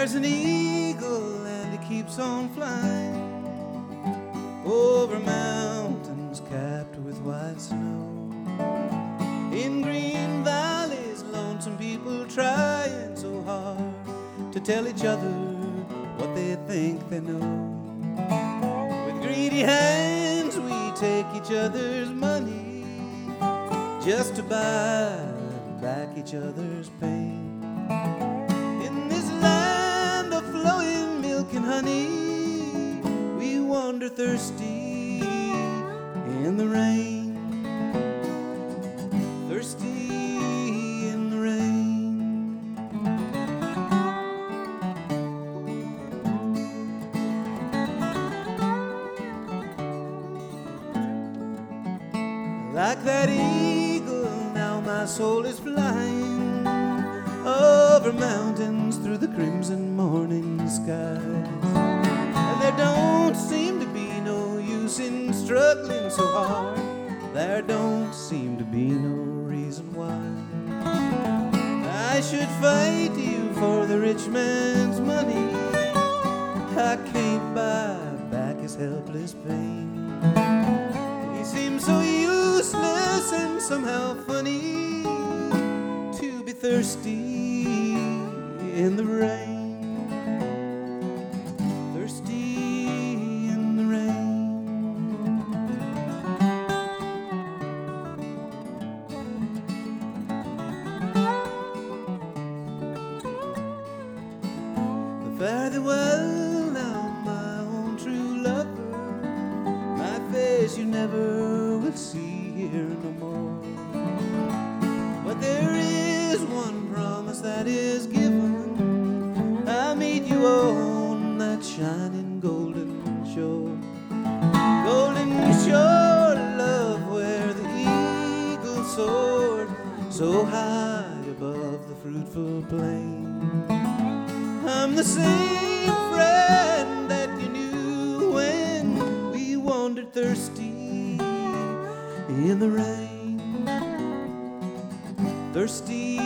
There's an eagle and he keeps on flying over mountains capped with white snow. In green valleys, lonesome people trying so hard to tell each other what they think they know. With greedy hands we take each other's money just to buy back each other's pain. In this land of flowing milk and honey, we wander thirsty in the rain. Thirsty in the rain. Like that eagle, now my soul is flying over mountains through the crimson morning skies. And there don't seem to be no use in struggling so hard. There don't seem to be no reason why I should fight you for the rich man's money. I can't buy back his helpless pain. He seems so useless and somehow funny to be thirsty in the rain. Thirsty in the rain. Fare thee well now, my own true lover. My face you never will see here no more. But there is one promise that is given. I'll meet you on that shining golden shore. Golden shore, love, where the eagle soared so high above the fruitful plain. I'm the same friend that you knew when we wandered thirsty in the rain. Thirsty